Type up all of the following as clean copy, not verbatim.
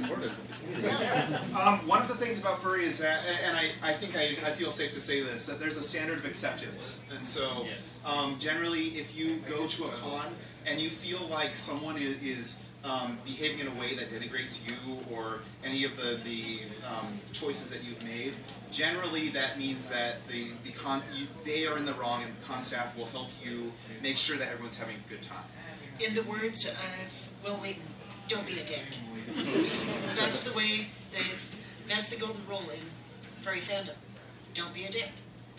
supportive of the community. One of the things about furry is that, and I think I feel safe to say this, that there's a standard of acceptance. And so generally if you go to a con and you feel like someone is behaving in a way that denigrates you or any of the choices that you've made, generally that means that they are in the wrong, and the con staff will help you make sure that everyone's having a good time. In the words of Will Wheaton, don't be a dick. That's the way, that's the golden rule in furry fandom. Don't be a dick.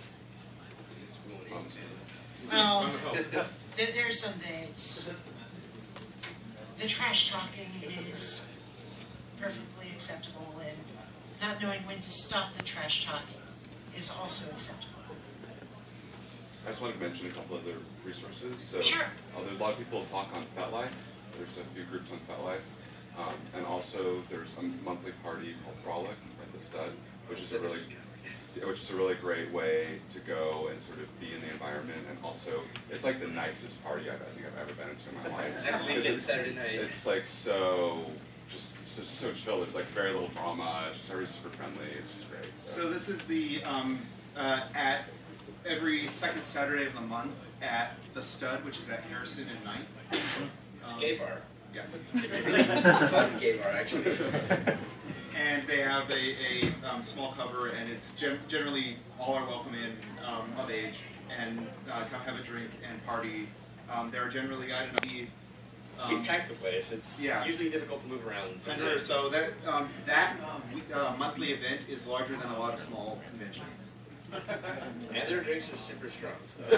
Well, there's some days. The trash talking is perfectly acceptable, and not knowing when to stop the trash talking is also acceptable. I just wanted to mention a couple other resources. So, sure. There's a lot of people who talk on FetLife. There's a few groups on FetLife. And also there's a monthly party called Frolic at the Stud, which is a really great way to go and sort of be in the environment, and also it's like the nicest party I think I've ever been into in my life. It's Saturday night. It's like so chill. There's like very little drama. It's just everybody's super friendly. It's just great. So this is the at every second Saturday of the month at the Stud, which is at Harrison and 9th. It's a gay bar. Yes. It's a really fun gay bar, actually. And they have a small cover, and it's generally all are welcome in of age, and come have a drink and party. There are generally, I don't know, we pack the place. It's usually difficult to move around. So that monthly event is larger than a lot of small conventions. And their drinks are super strong.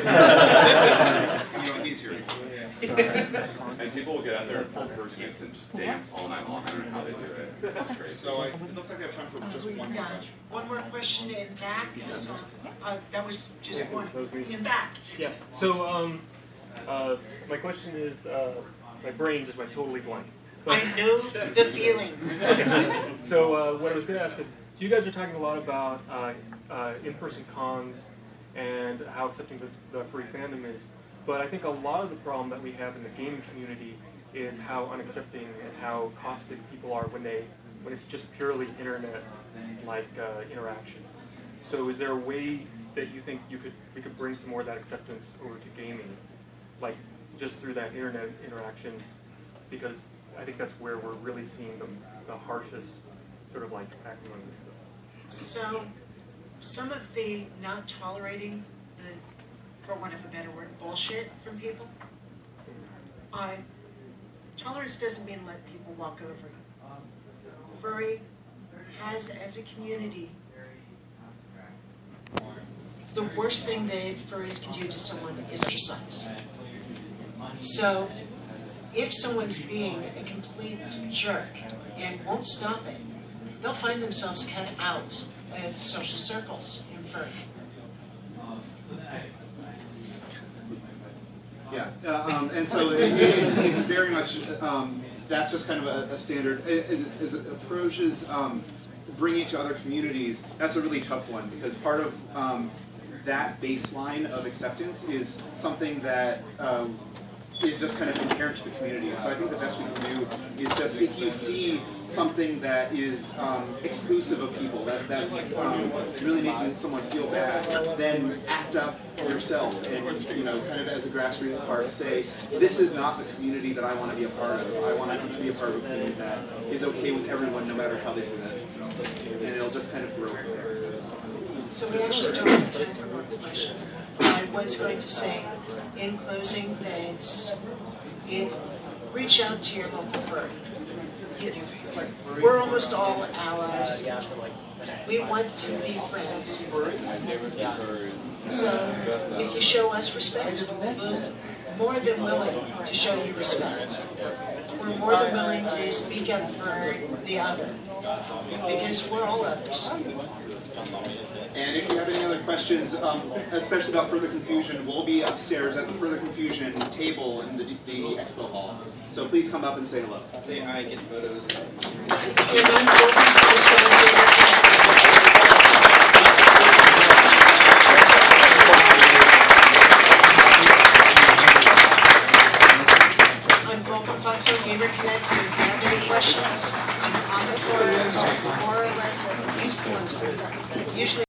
He's here. And people will get out there in full pursuits and just dance all night long. I don't know how they do it. That's crazy. So it looks like we have time for just one more question. One more question in back. That was just one in back. Yeah. So my question is, my brain just went totally blank. I know the feeling. Okay. So what I was going to ask is, so you guys are talking a lot about in-person cons and how accepting the furry fandom is, but I think a lot of the problem that we have in the gaming community is how unaccepting and how caustic people are when it's just purely internet-like interaction. So is there a way that you think we could bring some more of that acceptance over to gaming, like just through that internet interaction? Because I think that's where we're really seeing the harshest sort of like acting on this stuff. So, some of the not tolerating the, for want of a better word, bullshit from people. Tolerance doesn't mean let people walk over you. Furry has, as a community, the worst thing that furries can do to someone is ostracize. So, if someone's being a complete jerk and won't stop it, they'll find themselves cut out of social circles in furry. Yeah, and so it's very much, that's just kind of a standard. As it approaches bringing it to other communities, that's a really tough one, because part of that baseline of acceptance is something that is just kind of inherent to the community. And so I think the best we can do is just, if you see something that is exclusive of people, that's really making someone feel bad, then act up yourself and, kind of as a grassroots part, say, this is not the community that I want to be a part of. I want to be a part of a community that is okay with everyone, no matter how they present themselves. And it'll just kind of grow from there. So we actually don't have time for more questions. I was going to say, in closing, that reach out to your local furry. We're almost all allies. We want to be friends. So if you show us respect, we're more than willing to show you respect. We're more than willing to speak up for the other, because we're all others. And if you have any other questions, especially about Further Confusion, we'll be upstairs at the Further Confusion table in the expo hall. So please come up and say hello. Say hi, get photos. I'm Volker Fox on Gamer Connect, so if you have any questions, I'm on the said, use the ones we usually